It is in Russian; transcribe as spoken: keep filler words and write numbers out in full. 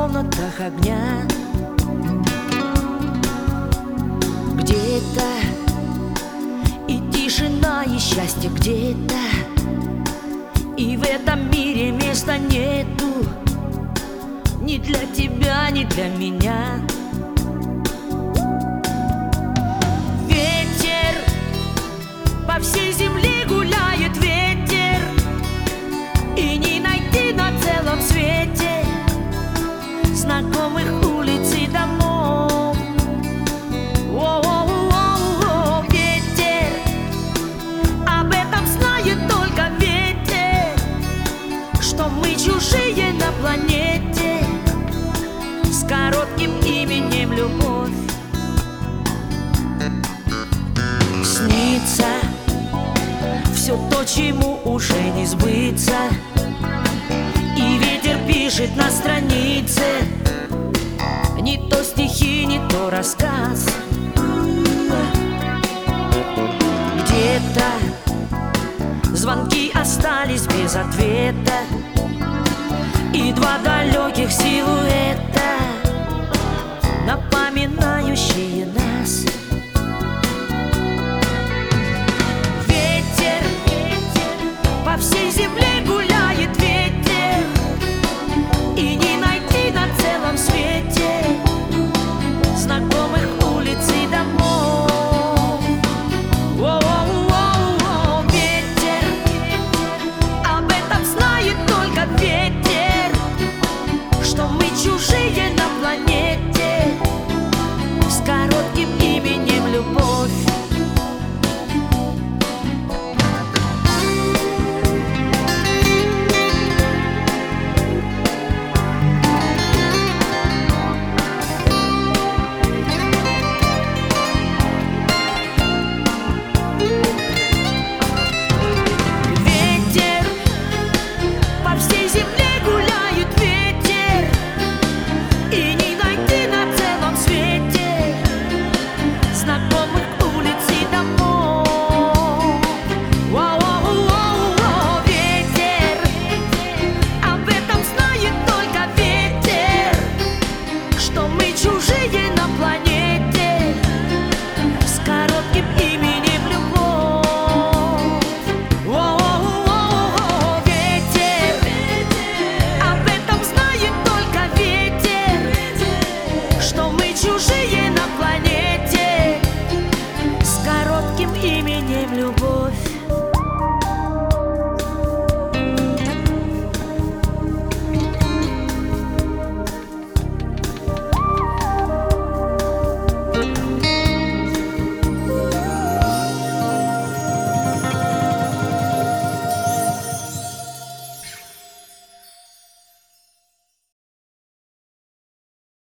комнатах огня. Где-то и тишина, и счастье где-то, и в этом мире места нету ни для тебя, ни для меня. Ветер по всей земле гуляет, ветер, и не найти на целом свете знакомых улиц и домов. О-о-о-о, ветер, об этом знает только ветер, что мы чужие на планете с коротким именем любовь. Снится все то, чему уже не сбыться, и ветер пишет на странице не то стихи, не то рассказ. Где-то звонки остались без ответа, и два далеких силуэта, напоминающие нас. Ветер по всей земле гуляет, ветер, и не найти на целом свете знакомых улиц и домов. О-о-о-о, ветер, об этом знает только ветер, что мы чужие на планете с коротким именем любовь. Чужие на планете